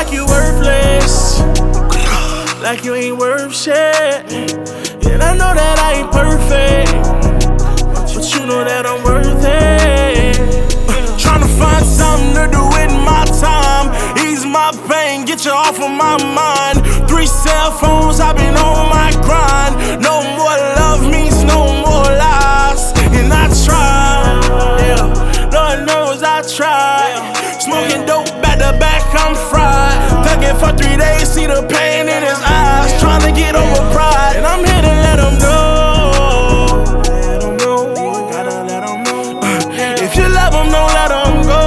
like you worthless, like you ain't worth shit. And I know that I ain't perfect, but you know that I'm worth it. Tryna find something to do with my time, ease my pain, get you off of my mind. 3 cell phones, I've been on my grind. No more love means no more lies. And I try, yeah, Lord knows I try. Smoking dope back to back, I'm fried. Thugging for 3 days, see the pain in his eyes. Tryna get over pride, and I'm here to let him know. Let him know, gotta let him know. If you love him, don't let him go.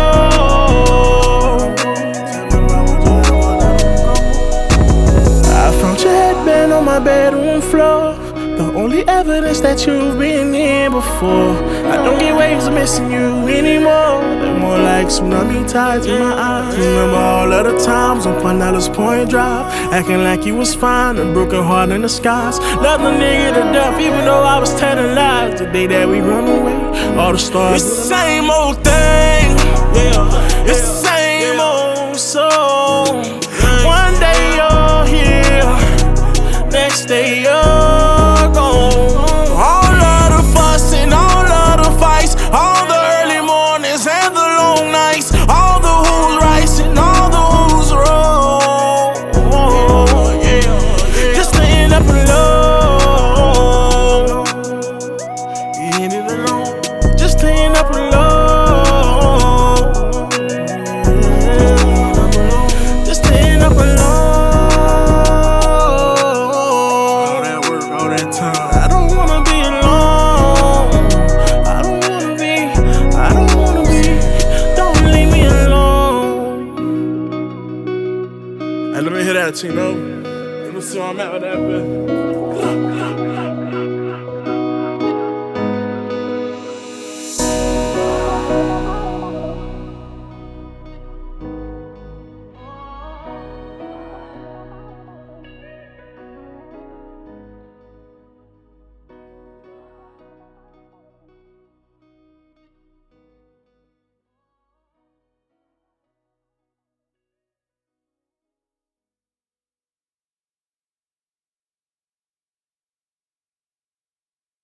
I found your headband on my bedroom floor, the only evidence that you've been here before. I don't get waves of missing you anymore. They're more like tsunami tides in my eyes. Remember all of the times on Pinellas Point Drive, acting like you was fine, a broken heart in the skies. Loved the nigga to death, even though I was telling lies. The day that we run away, all the stars. It's the same old thing, yeah. It's the same old song. One day you're here, next day you're gone. All of the fuss and all of the fights, all the early mornings and the long nights, all the who's right and all the who's wrong. Just to end up alone. You ended alone, just to end up alone. Just to end up alone. I don't wanna be alone. I don't wanna be. Don't leave me alone. Hey, let me hear that, Tino. Let me see where I'm at with that, man.